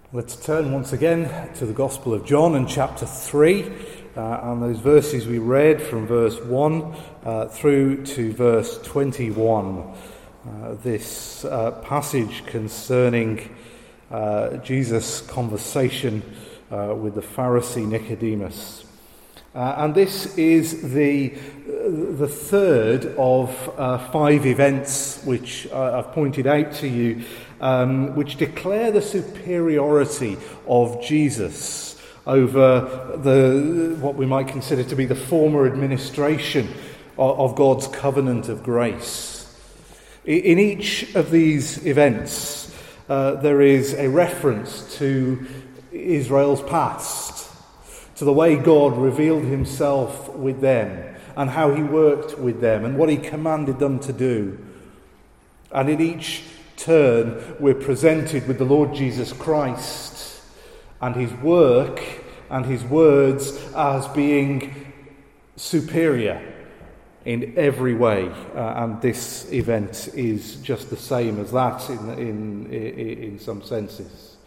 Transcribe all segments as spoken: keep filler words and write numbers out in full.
Let's turn once again to the Gospel of John in chapter three, uh, and those verses we read from verse one uh, through to verse twenty-one. Uh, this uh, passage concerning uh, Jesus' conversation uh, with the Pharisee Nicodemus. Uh, and this is the the third of uh, five events which uh, I've pointed out to you, um, which declare the superiority of Jesus over the what we might consider to be the former administration of, of God's covenant of grace. In each of these events, uh, there is a reference to Israel's past, to the way God revealed himself with them and how he worked with them and what he commanded them to do. And in each turn, we're presented with the Lord Jesus Christ and his work and his words as being superior in every way. Uh, and this event is just the same as that in, in, in, in some senses.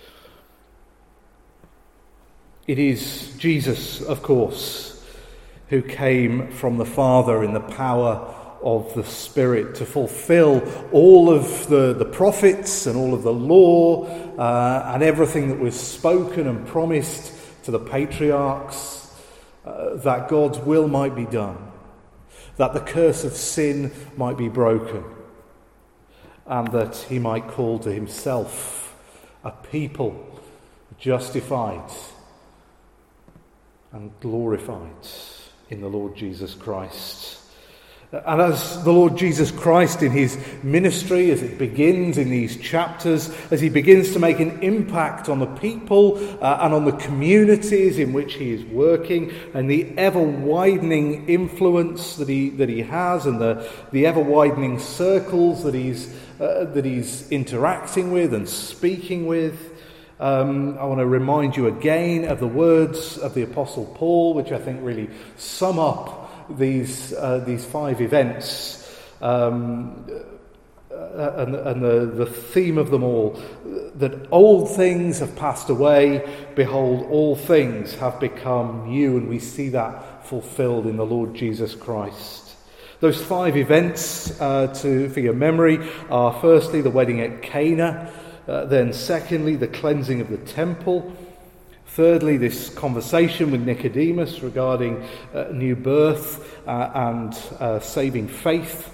It is Jesus, of course, who came from the Father in the power of the Spirit to fulfill all of the, the prophets and all of the law uh, and everything that was spoken and promised to the patriarchs, uh, that God's will might be done, that the curse of sin might be broken, and that he might call to himself a people justified and glorified in the Lord Jesus Christ. And as the Lord Jesus Christ in his ministry, as it begins in these chapters, as he begins to make an impact on the people uh, and on the communities in which he is working, and the ever-widening influence that he that he has, and the, the ever-widening circles that he's uh, that he's interacting with and speaking with, Um, I want to remind you again of the words of the Apostle Paul, which I think really sum up these uh, these five events um, and, and the, the theme of them all, that old things have passed away, behold, all things have become new, and we see that fulfilled in the Lord Jesus Christ. Those five events, uh, to for your memory, are firstly the wedding at Cana, Uh, then secondly, the cleansing of the temple. Thirdly, this conversation with Nicodemus regarding uh, new birth uh, and uh, saving faith.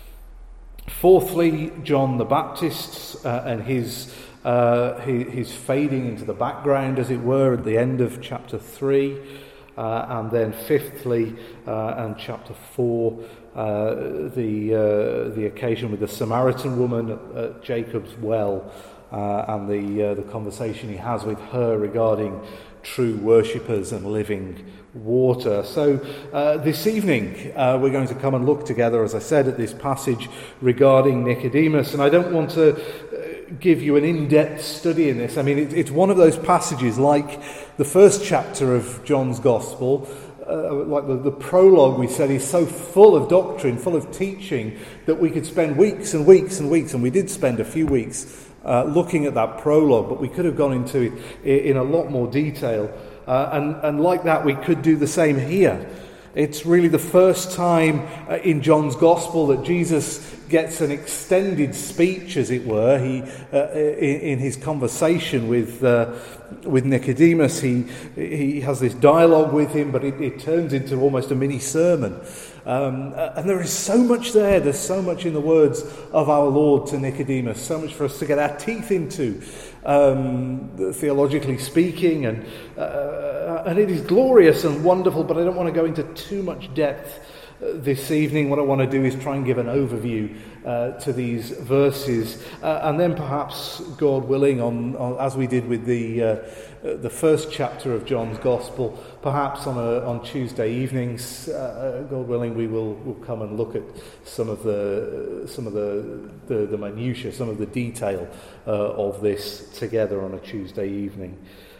Fourthly, John the Baptist uh, and his, uh, his his fading into the background, as it were, at the end of chapter three. Uh, and then fifthly, uh, and chapter four, uh, the uh, the occasion with the Samaritan woman at, at Jacob's well. Uh, and the uh, the conversation he has with her regarding true worshippers and living water. So uh, this evening uh, we're going to come and look together, as I said, at this passage regarding Nicodemus. And I don't want to uh, give you an in-depth study in this. I mean, it, it's one of those passages like the first chapter of John's Gospel. Uh, like the, the prologue, we said, is so full of doctrine, full of teaching, that we could spend weeks and weeks and weeks, and we did spend a few weeks Uh, looking at that prologue, but we could have gone into it in a lot more detail. Uh, and, and like that, we could do the same here. It's really the first time uh, in John's Gospel that Jesus gets an extended speech, as it were. He, uh, in, in his conversation with uh, with Nicodemus, he he has this dialogue with him, but it, it turns into almost a mini sermon. Um, and there is so much there. There's so much in the words of our Lord to Nicodemus, so much for us to get our teeth into, um, theologically speaking, and uh, and it is glorious and wonderful. But I don't want to go into too much depth uh, this evening. What I want to do is try and give an overview uh, to these verses, uh, and then perhaps, God willing, on, on as we did with the uh, the first chapter of John's Gospel, perhaps on a, on Tuesday evenings, uh, God willing, we will will come and look at some of the some of the the, the minutiae, some of the detail uh, of this together on a Tuesday evening.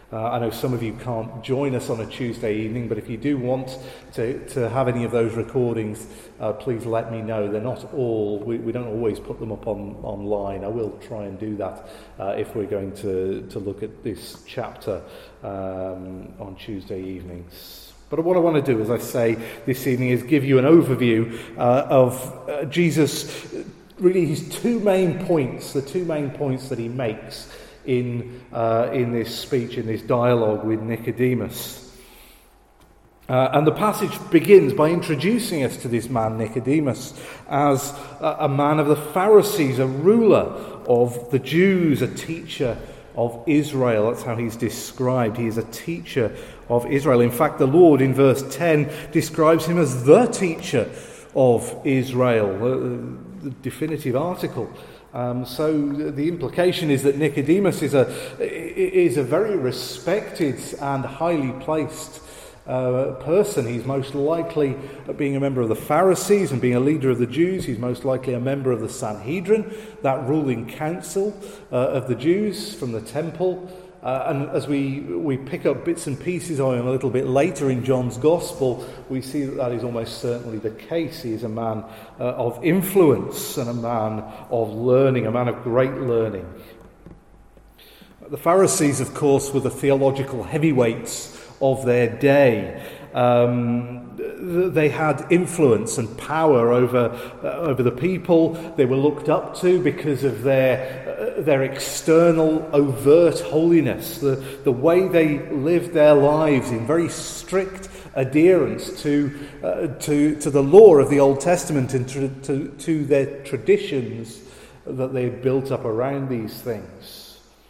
Uh, I know some of you can't join us on a Tuesday evening, but if you do want to, to have any of those recordings, uh, please let me know. They're not all, we, we don't always put them up on online. I will try and do that uh, if we're going to, to look at this chapter um, on Tuesday evenings. But what I want to do, as I say this evening, is give you an overview uh, of uh, Jesus, really his two main points, the two main points that he makes in uh, in this speech, in this dialogue with Nicodemus. Uh, and the passage begins by introducing us to this man, Nicodemus, as a, a man of the Pharisees, a ruler of the Jews, a teacher of Israel. That's how he's described. He is a teacher of Israel. In fact, the Lord in verse ten describes him as the teacher of Israel, the, the definitive article. Um, so the implication is that Nicodemus is a is a very respected and highly placed uh, person. He's most likely, being a member of the Pharisees and being a leader of the Jews, he's most likely a member of the Sanhedrin, that ruling council uh, of the Jews from the temple. Uh, and as we, we pick up bits and pieces on him a little bit later in John's Gospel, we see that that is almost certainly the case. He is a man uh, of influence and a man of learning, a man of great learning. The Pharisees, of course, were the theological heavyweights of their day. Um, they had influence and power over uh, over the people. They were looked up to because of their uh, their external overt holiness, the the way they lived their lives in very strict adherence to uh, to to the law of the Old Testament and to, to to their traditions that they had built up around these things.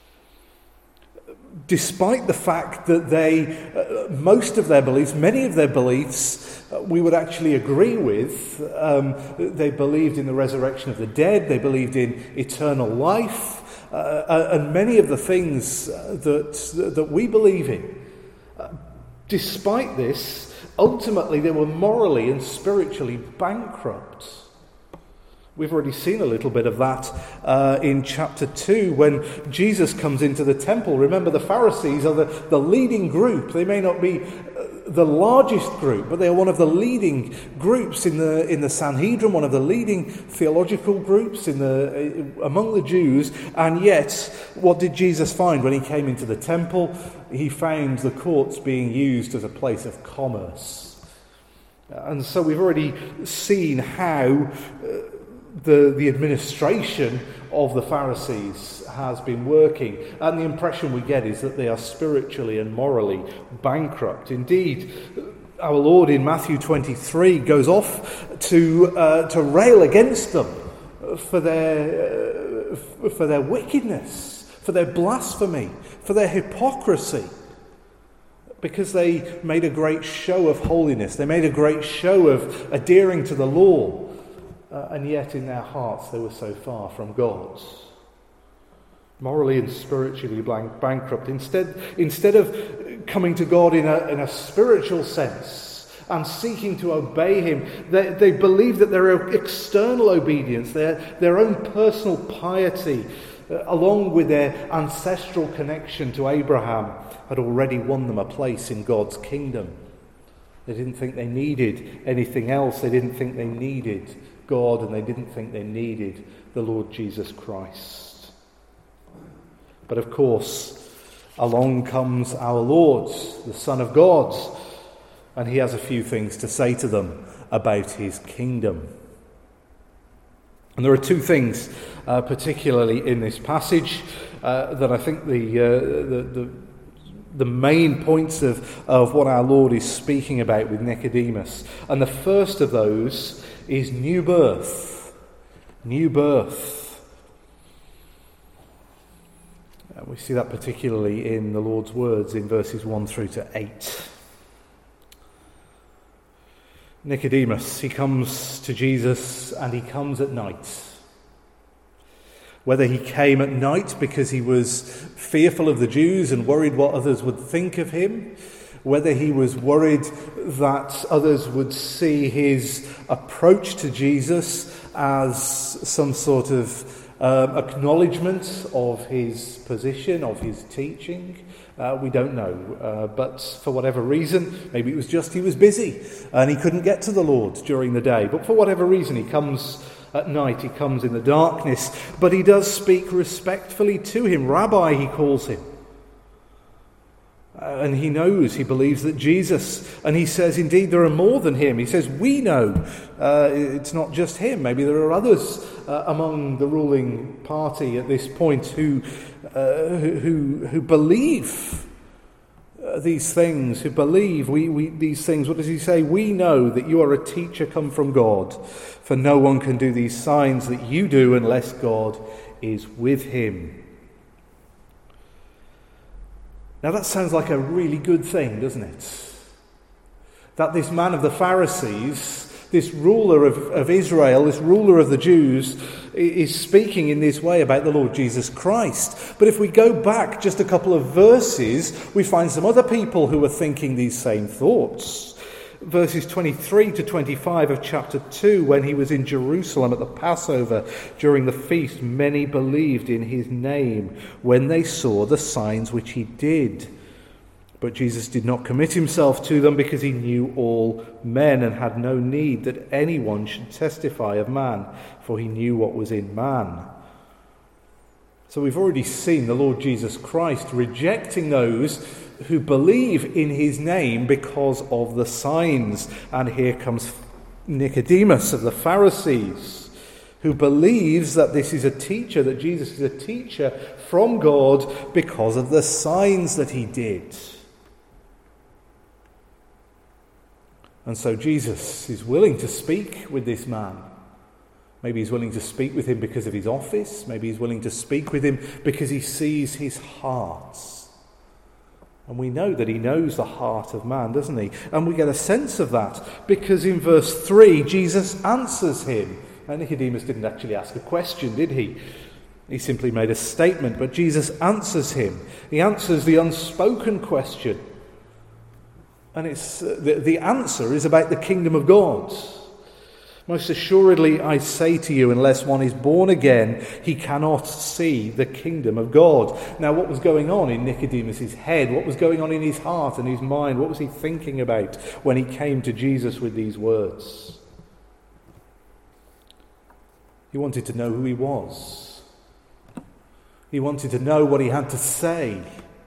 Despite the fact that they, uh, most of their beliefs, many of their beliefs, uh, we would actually agree with. Um, they believed in the resurrection of the dead, they believed in eternal life, uh, and many of the things that that we believe in. Uh, despite this, ultimately they were morally and spiritually bankrupt. We've already seen a little bit of that uh, in chapter two when Jesus comes into the temple. Remember, the Pharisees are the, the leading group. They may not be uh, the largest group, but they are one of the leading groups in the in the Sanhedrin, one of the leading theological groups in the uh, among the Jews. And yet, what did Jesus find when he came into the temple? He found the courts being used as a place of commerce. And so we've already seen how Uh, The, the administration of the Pharisees has been working, and the impression we get is that they are spiritually and morally bankrupt. Indeed, our Lord in Matthew twenty-three goes off to uh, to rail against them for their uh, for their wickedness, for their blasphemy, for their hypocrisy, because they made a great show of holiness. They made a great show of adhering to the law. Uh, and yet in their hearts they were so far from God's. Morally and spiritually blank, bankrupt. Instead, instead of coming to God in a, in a spiritual sense and seeking to obey him, they, they believed that their external obedience, their, their own personal piety, uh, along with their ancestral connection to Abraham, had already won them a place in God's kingdom. They didn't think they needed anything else. They didn't think they needed God, and they didn't think they needed the Lord Jesus Christ. But of course, along comes our Lord, the Son of God, and he has a few things to say to them about his kingdom. And there are two things, uh, particularly in this passage, uh, that I think the, uh, the the the main points of, of what our Lord is speaking about with Nicodemus. And the first of those is new birth. New birth. Uh, we see that particularly in the Lord's words in verses one through to eight. Nicodemus, he comes to Jesus and he comes at night. Whether he came at night because he was fearful of the Jews and worried what others would think of him, whether he was worried that others would see his approach to Jesus as some sort of um, acknowledgement of his position, of his teaching. Uh, we don't know, uh, but for whatever reason, maybe it was just he was busy and he couldn't get to the Lord during the day. But for whatever reason, he comes at night, he comes in the darkness, but he does speak respectfully to him. Rabbi, he calls him. Uh, and he knows, he believes that Jesus, and he says, indeed, there are more than him. He says, we know. Uh, it's not just him. Maybe there are others uh, among the ruling party at this point who uh, who, who believe uh, these things, who believe we, we these things. What does he say? We know that you are a teacher come from God, for no one can do these signs that you do unless God is with him. Now that sounds like a really good thing, doesn't it? That this man of the Pharisees, this ruler of, of Israel, this ruler of the Jews, is speaking in this way about the Lord Jesus Christ. But if we go back just a couple of verses, we find some other people who are thinking these same thoughts. Verses twenty-three to twenty-five of chapter two, when he was in Jerusalem at the Passover during the feast, many believed in his name when they saw the signs which he did. But Jesus did not commit himself to them because he knew all men and had no need that anyone should testify of man, for he knew what was in man. So we've already seen the Lord Jesus Christ rejecting those who believe in his name because of the signs. And here comes Nicodemus of the Pharisees, who believes that this is a teacher, that Jesus is a teacher from God because of the signs that he did. And so Jesus is willing to speak with this man. Maybe he's willing to speak with him because of his office. Maybe he's willing to speak with him because he sees his heart. And we know that he knows the heart of man, doesn't he? And we get a sense of that because in verse three, Jesus answers him. And Nicodemus didn't actually ask a question, did he? He simply made a statement, but Jesus answers him. He answers the unspoken question. And it's uh, the, the answer is about the kingdom of God. Most assuredly, I say to you, unless one is born again, he cannot see the kingdom of God. Now, what was going on in Nicodemus' head? What was going on in his heart and his mind? What was he thinking about when he came to Jesus with these words? He wanted to know who he was. He wanted to know what he had to say.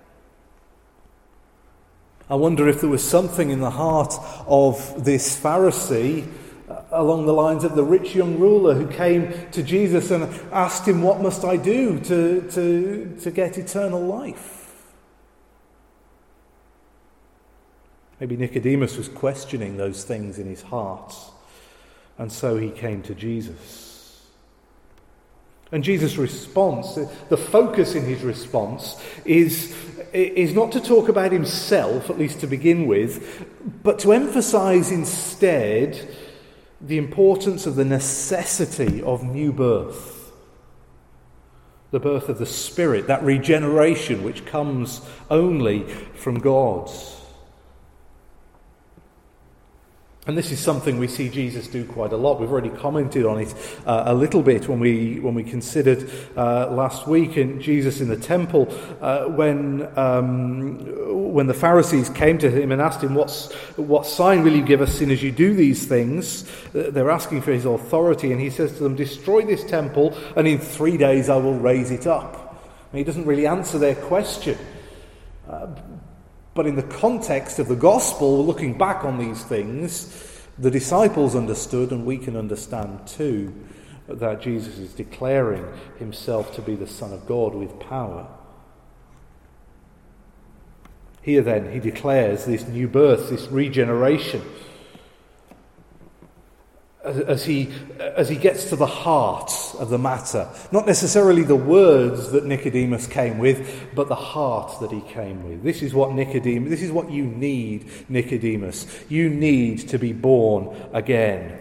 I wonder if there was something in the heart of this Pharisee along the lines of the rich young ruler who came to Jesus and asked him, what must I do to, to, to get eternal life? Maybe Nicodemus was questioning those things in his heart, and so he came to Jesus. And Jesus' response, the focus in his response is, is not to talk about himself, at least to begin with, but to emphasize instead the importance of the necessity of new birth. The birth of the Spirit, that regeneration which comes only from God. And this is something we see Jesus do quite a lot. We've already commented on it uh, a little bit when we when we considered uh, last week in Jesus in the temple uh, when um, when the Pharisees came to him and asked him, "What's what sign will you give us, as you do these things?" Uh, they're asking for his authority, and he says to them, "Destroy this temple, and in three days I will raise it up." And he doesn't really answer their question. Uh, But in the context of the gospel, looking back on these things, the disciples understood, and we can understand too, that Jesus is declaring himself to be the Son of God with power. Here then, he declares this new birth, this regeneration, as, as he as he gets to the heart of the matter. Not necessarily the words that Nicodemus came with, but the heart that he came with. This is what Nicodemus, this is what you need, Nicodemus. You need to be born again.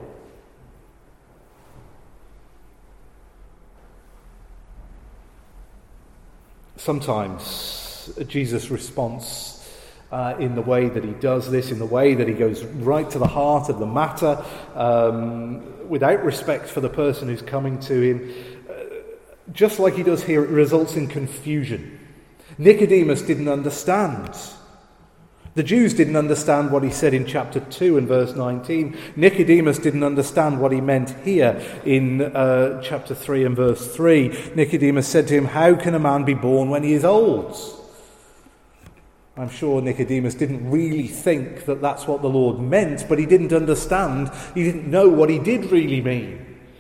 Sometimes Jesus' response Uh, in the way that he does this, in the way that he goes right to the heart of the matter, um, without respect for the person who's coming to him, uh, just like he does here, it results in confusion. Nicodemus didn't understand. The Jews didn't understand what he said in chapter two and verse nineteen. Nicodemus didn't understand what he meant here in uh, chapter three and verse three. Nicodemus said to him, "How can a man be born when he is old?" I'm sure Nicodemus didn't really think that that's what the Lord meant, but he didn't understand. He didn't know what he did really mean.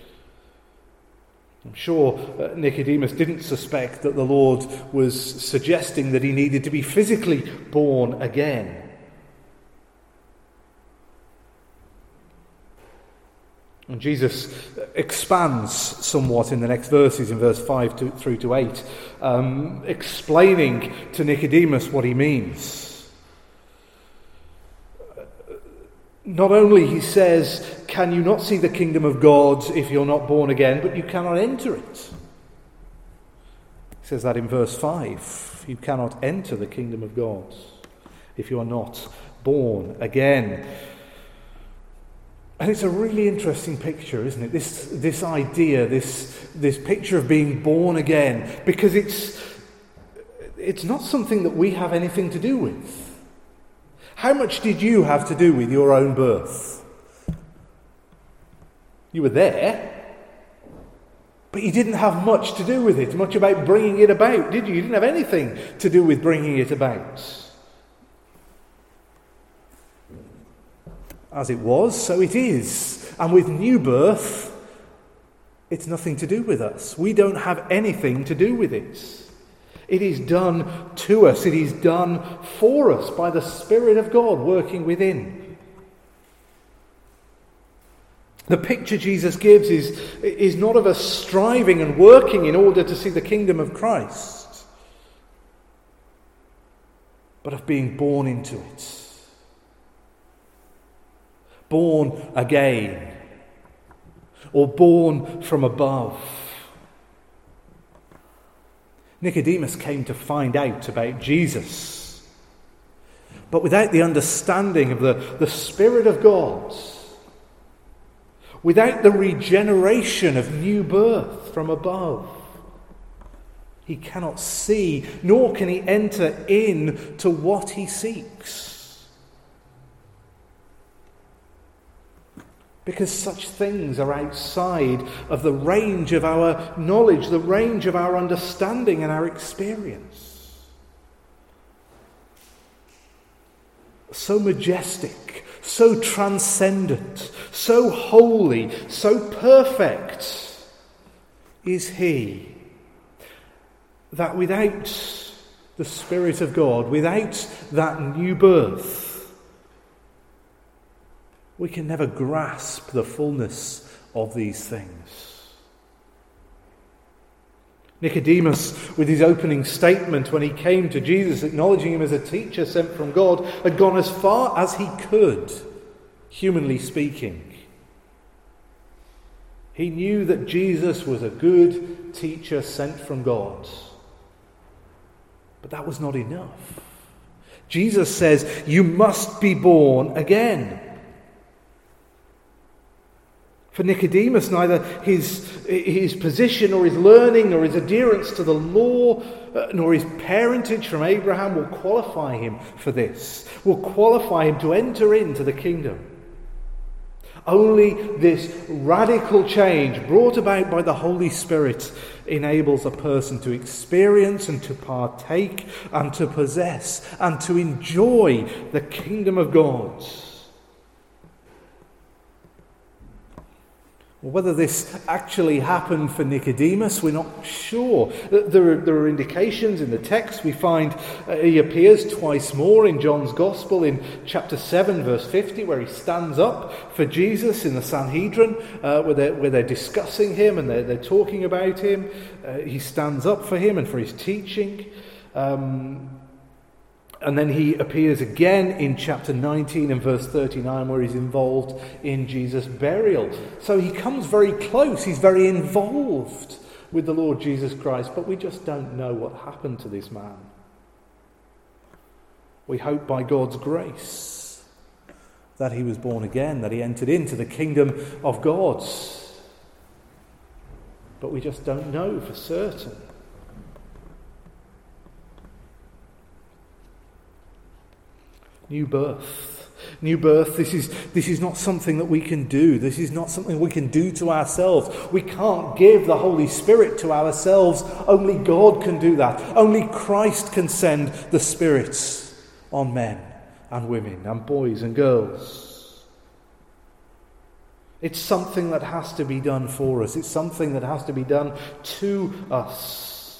I'm sure uh, Nicodemus didn't suspect that the Lord was suggesting that he needed to be physically born again. And Jesus expands somewhat in the next verses, in verse five to, through to eight, um, explaining to Nicodemus what he means. Not only, he says, can you not see the kingdom of God if you're not born again, but you cannot enter it. He says that in verse five. You cannot enter the kingdom of God if you are not born again. And it's a really interesting picture, isn't it? This this idea, this this picture of being born again, because it's it's not something that we have anything to do with. How much did you have to do with your own birth? You were there, but you didn't have much to do with it, much about bringing it about, did you? You didn't have anything to do with bringing it about. As it was, so it is. And with new birth, it's nothing to do with us. We don't have anything to do with it. It is done to us. It is done for us by the Spirit of God working within. The picture Jesus gives is, is not of us striving and working in order to see the kingdom of Christ, but of being born into it. Born again, or born from above. Nicodemus came to find out about Jesus, but without the understanding of the, the Spirit of God, without the regeneration of new birth from above, he cannot see, nor can he enter in to what he seeks. Because such things are outside of the range of our knowledge, the range of our understanding and our experience. So majestic, so transcendent, so holy, so perfect is he, that without the Spirit of God, without that new birth, we can never grasp the fullness of these things. Nicodemus, with his opening statement when he came to Jesus, acknowledging him as a teacher sent from God, had gone as far as he could, humanly speaking. He knew that Jesus was a good teacher sent from God. But that was not enough. Jesus says, you must be born again. For Nicodemus, neither his, his position or his learning nor his adherence to the law uh, nor his parentage from Abraham will qualify him for this, will qualify him to enter into the kingdom. Only this radical change brought about by the Holy Spirit enables a person to experience and to partake and to possess and to enjoy the kingdom of God. Whether this actually happened for Nicodemus, we're not sure. There are, there are indications in the text. We find uh, he appears twice more in John's Gospel in chapter seven, verse fifty, where he stands up for Jesus in the Sanhedrin, uh, where, they're, where they're discussing him and they're, they're talking about him. Uh, he stands up for him and for his teaching. Um, And then he appears again in chapter nineteen and verse thirty-nine, where he's involved in Jesus' burial. So he comes very close. He's very involved with the Lord Jesus Christ, but we just don't know what happened to this man. We hope by God's grace that he was born again, that he entered into the kingdom of God. but we just don't know for certain. New birth. New birth, this is, this is not something that we can do. This is not something we can do to ourselves. We can't give the Holy Spirit to ourselves. Only God can do that. Only Christ can send the Spirit on men and women and boys and girls. It's something that has to be done for us. It's something that has to be done to us.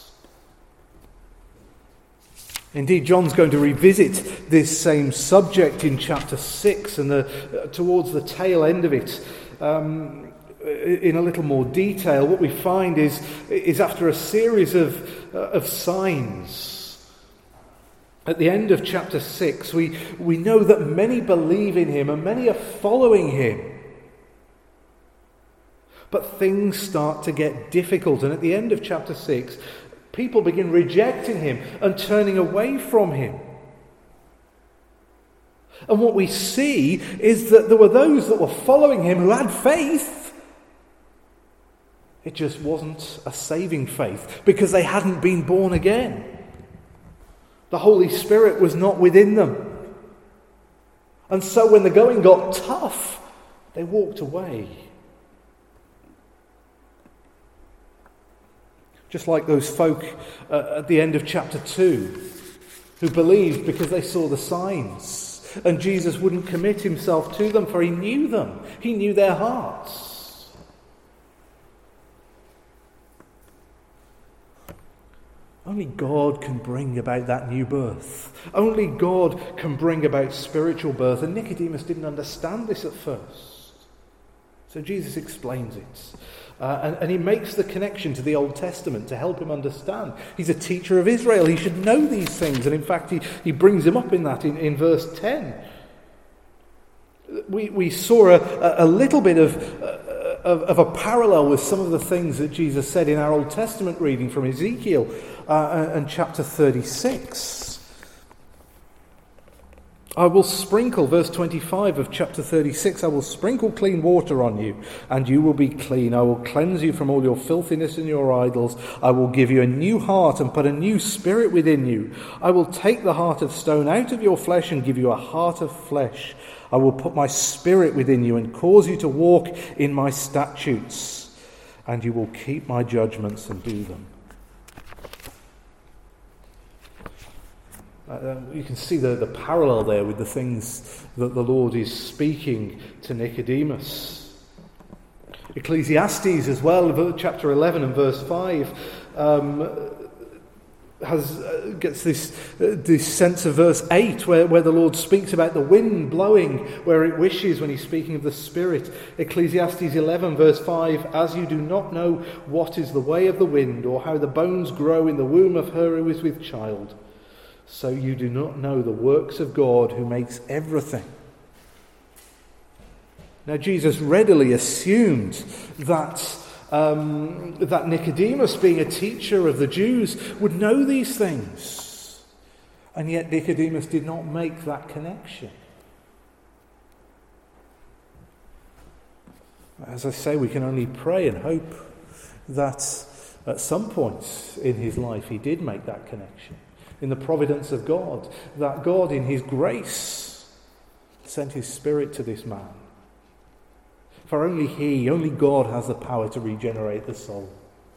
Indeed, John's going to revisit this same subject in chapter six and the, uh, towards the tail end of it um, in a little more detail. What we find is, is after a series of, uh, of signs, at the end of chapter six, we, we know that many believe in him and many are following him. But things start to get difficult, and at the end of chapter six, people begin rejecting him and turning away from him. And what we see is that there were those that were following him who had faith. It just wasn't a saving faith because they hadn't been born again. The Holy Spirit was not within them. And so when the going got tough, they walked away. Just like those folk uh, at the end of chapter two who believed because they saw the signs, and Jesus wouldn't commit himself to them for he knew them. He knew their hearts. Only God can bring about that new birth. Only God can bring about spiritual birth, and Nicodemus didn't understand this at first. So Jesus explains it. Uh, and, and he makes the connection to the Old Testament to help him understand. He's a teacher of Israel. He should know these things. And in fact, he, he brings him up in that in, in verse ten. We, we saw a, a little bit of, uh, of, of a parallel with some of the things that Jesus said in our Old Testament reading from Ezekiel uh, and chapter thirty-six. I will sprinkle, verse twenty-five of chapter thirty-six, I will sprinkle clean water on you, and you will be clean. I will cleanse you from all your filthiness and your idols. I will give you a new heart and put a new spirit within you. I will take the heart of stone out of your flesh and give you a heart of flesh. I will put my spirit within you and cause you to walk in my statutes, and you will keep my judgments and do them. Uh, you can see the, the parallel there with the things that the Lord is speaking to Nicodemus. Ecclesiastes as well, chapter eleven and verse five, um, has uh, gets this uh, this sense of verse eight where, where the Lord speaks about the wind blowing where it wishes when he's speaking of the Spirit. Ecclesiastes eleven verse five, as you do not know what is the way of the wind or how the bones grow in the womb of her who is with child, so you do not know the works of God who makes everything. Now Jesus readily assumed that, um, that Nicodemus, being a teacher of the Jews, would know these things. And yet Nicodemus did not make that connection. As I say, we can only pray and hope that at some point in his life he did make that connection. In the providence of God, that God in his grace sent his Spirit to this man. For only he, only God has the power to regenerate the soul.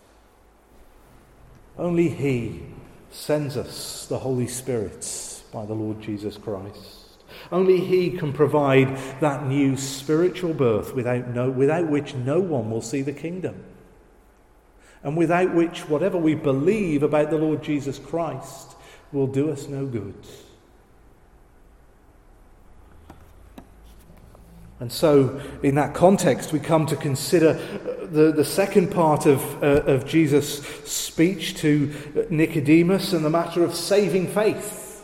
Only he sends us the Holy Spirit by the Lord Jesus Christ. Only he can provide that new spiritual birth without, no, without which no one will see the kingdom. And without which whatever we believe about the Lord Jesus Christ will do us no good. And so, in that context, we come to consider the, the second part of, uh, of Jesus' speech to Nicodemus and the matter of saving faith.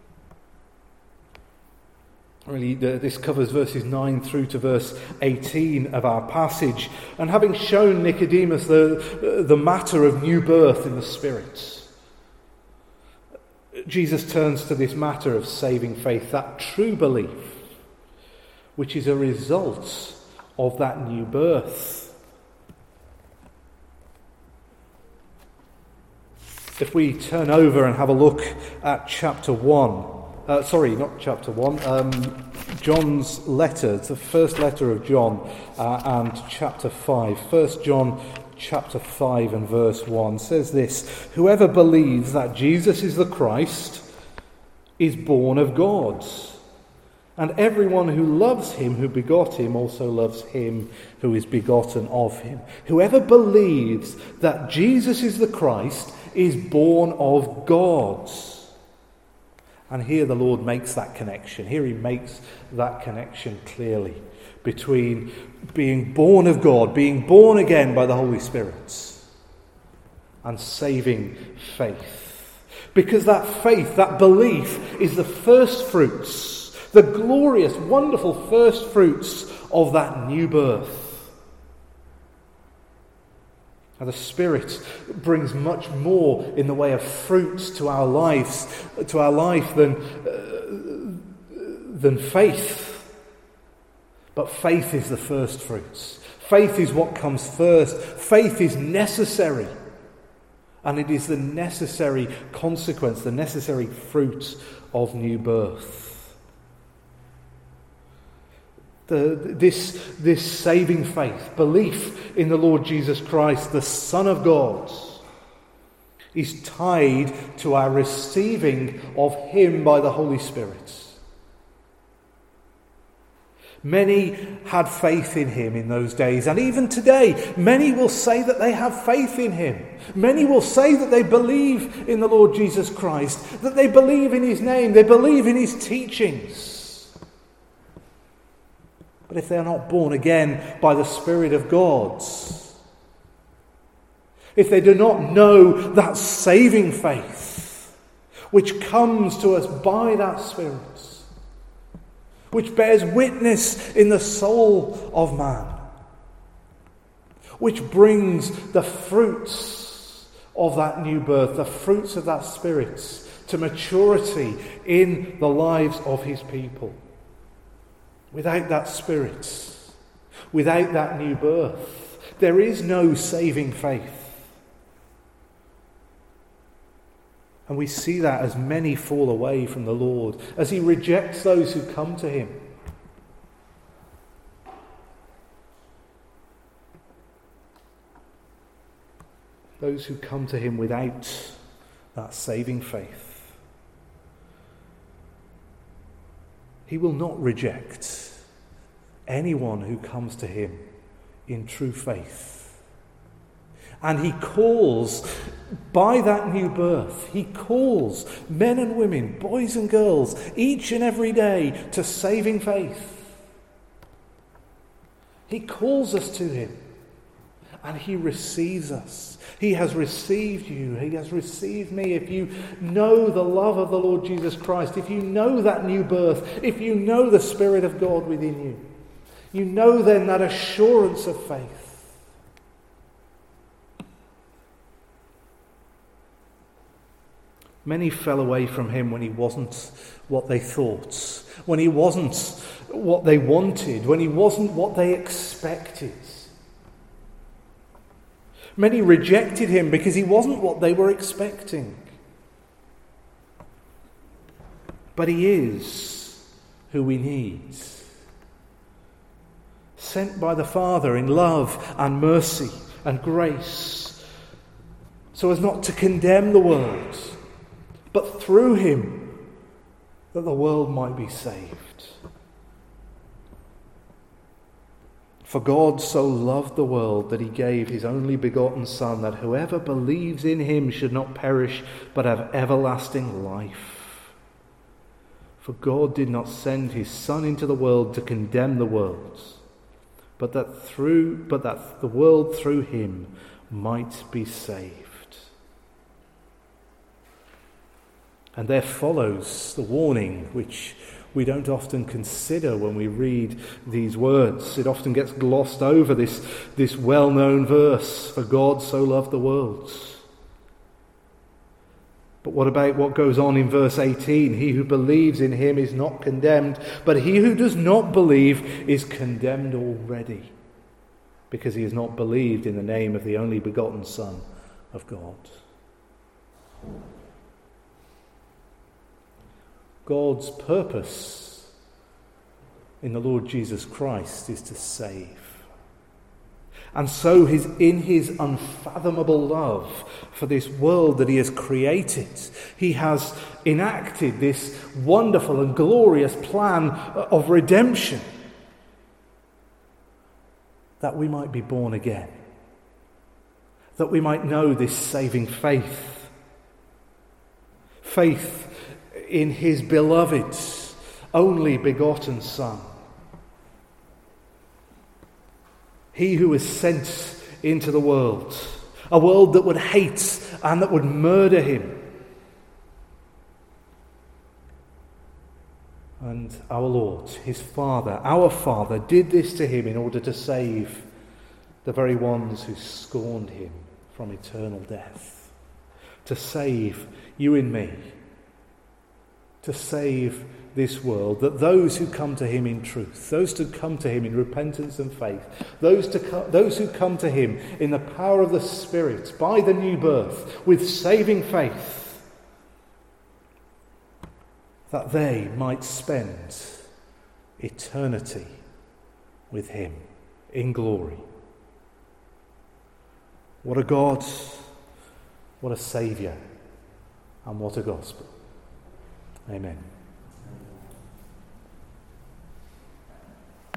Really, this covers verses nine through to verse eighteen of our passage. And having shown Nicodemus the, the matter of new birth in the Spirit, Jesus turns to this matter of saving faith, that true belief, which is a result of that new birth. If we turn over and have a look at chapter one, uh, sorry, not chapter one, um, John's letter, it's the first letter of John, uh, and chapter five. First John chapter five and verse one says this: "Whoever believes that Jesus is the Christ is born of God. And everyone who loves him who begot him also loves him who is begotten of him." Whoever believes that Jesus is the Christ is born of God. And here the Lord makes that connection. Here he makes that connection clearly between being born of God, being born again by the Holy Spirit, and saving faith. Because that faith, that belief, is the first fruits, the glorious, wonderful first fruits of that new birth. And the Spirit brings much more in the way of fruits to our lives, to our life than, uh, than faith. But faith is the first fruits. Faith is what comes first. Faith is necessary. And it is the necessary consequence, the necessary fruit of new birth. The, this, this saving faith, belief in the Lord Jesus Christ, the Son of God, is tied to our receiving of him by the Holy Spirit. Many had faith in him in those days, and even today, many will say that they have faith in him. Many will say that they believe in the Lord Jesus Christ, that they believe in his name, they believe in his teachings. But if they are not born again by the Spirit of God, if they do not know that saving faith which comes to us by that Spirit, which bears witness in the soul of man, which brings the fruits of that new birth, the fruits of that Spirit, to maturity in the lives of his people. Without that Spirit, without that new birth, there is no saving faith. And we see that as many fall away from the Lord, as he rejects those who come to him. Those who come to him without that saving faith. He will not reject anyone who comes to him in true faith. And he calls, by that new birth, he calls men and women, boys and girls, each and every day to saving faith. He calls us to him, and he receives us. He has received you. He has received me. If you know the love of the Lord Jesus Christ, if you know that new birth, if you know the Spirit of God within you, you know then that assurance of faith. Many fell away from him when he wasn't what they thought, when he wasn't what they wanted, when he wasn't what they expected. Many rejected him because he wasn't what they were expecting. But he is who we need. Sent by the Father in love and mercy and grace, so as not to condemn the world, but through him that the world might be saved. For God so loved the world that he gave his only begotten Son, that whoever believes in him should not perish, but have everlasting life. For God did not send his Son into the world to condemn the world, but that through but that the world through him might be saved. And there follows the warning which we don't often consider when we read these words. It often gets glossed over, this, this well-known verse, for God so loved the world. But what about what goes on in verse eighteen? He who believes in him is not condemned, but he who does not believe is condemned already, because he has not believed in the name of the only begotten Son of God. God's purpose in the Lord Jesus Christ is to save. And so his, in his unfathomable love for this world that he has created, he has enacted this wonderful and glorious plan of redemption, that we might be born again, that we might know this saving faith, faith in his beloved, only begotten Son. He who was sent into the world, a world that would hate and that would murder him. And our Lord, his Father, our Father, did this to him in order to save the very ones who scorned him from eternal death. To save you and me. To save this world, that those who come to him in truth, those who come to him in repentance and faith, those, to co- those who come to him in the power of the Spirit, by the new birth, with saving faith, that they might spend eternity with him in glory. What a God, what a Saviour, and what a gospel. Amen.